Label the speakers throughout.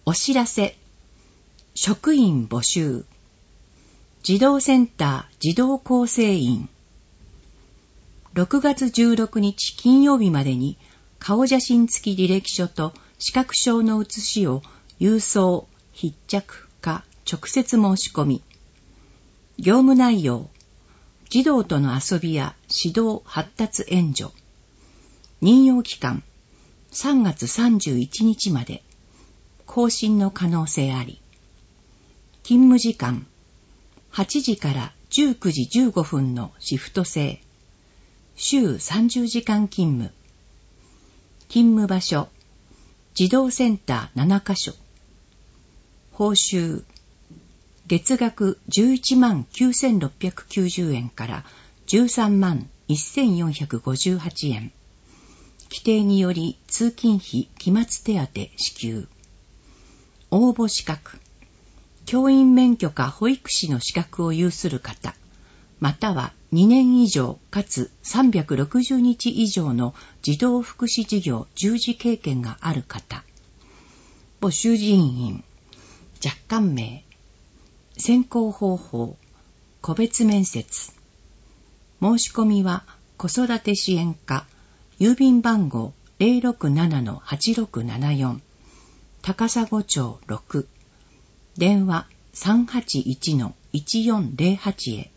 Speaker 1: お知らせ。職員募集。児童センター児童構成員。6月16日金曜日までに顔写真付き履歴書と視覚証の写しを郵送、必着か直接申し込み。業務内容。児童との遊びや指導発達援助。任用期間。3月31日まで。更新の可能性あり。勤務時間。8時から19時15分のシフト制。週30時間勤務。勤務場所。児童センター7カ所。報酬。月額11万9690円から13万1458円。規定により通勤費期末手当支給。応募資格。教員免許か保育士の資格を有する方、または2年以上かつ360日以上の児童福祉事業従事経験がある方。募集人員。若干名。選考方法。個別面接。申し込みは子育て支援課、郵便番号 067-8674 高砂町6、電話 381-1408 へ。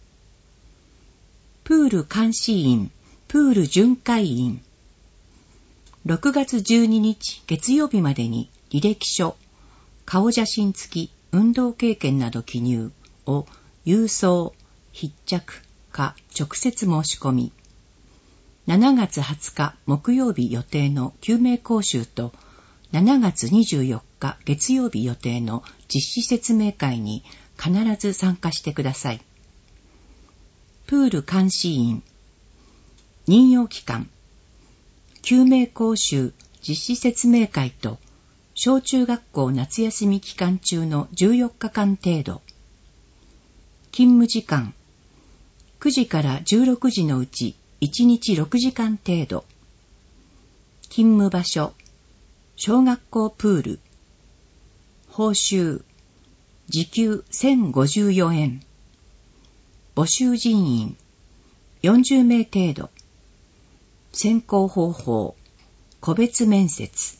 Speaker 1: プール監視員、プール巡回員。6月12日月曜日までに履歴書、顔写真付き運動経験など記入を郵送、必着か直接申し込み。7月20日木曜日予定の救命講習と7月24日月曜日予定の実施説明会に必ず参加してください。プール監視員。任用期間。救命講習実施説明会と小中学校夏休み期間中の14日間程度。勤務時間。9時から16時のうち1日6時間程度。勤務場所。小学校プール。報酬。時給1054円。募集人員。40名程度。選考方法。個別面接。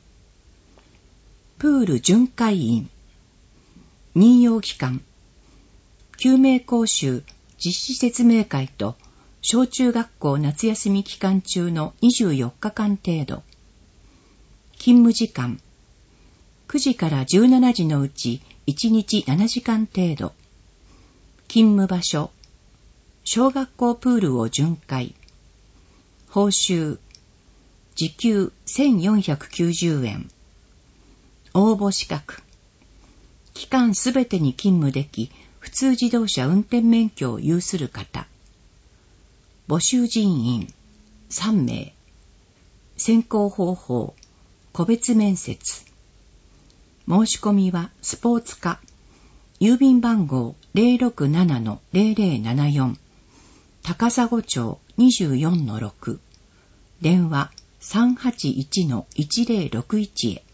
Speaker 1: プール巡回員。任用期間。救命講習実施説明会と小中学校夏休み期間中の24日間程度。勤務時間。9時から17時のうち1日7時間程度。勤務場所。小学校プールを巡回。報酬。時給1490円。応募資格。期間すべてに勤務でき、普通自動車運転免許を有する方。募集人員。3名。選考方法。個別面接。申し込みはスポーツ課。郵便番号 067-0074 高砂町24-6、電話 381-1061 へ。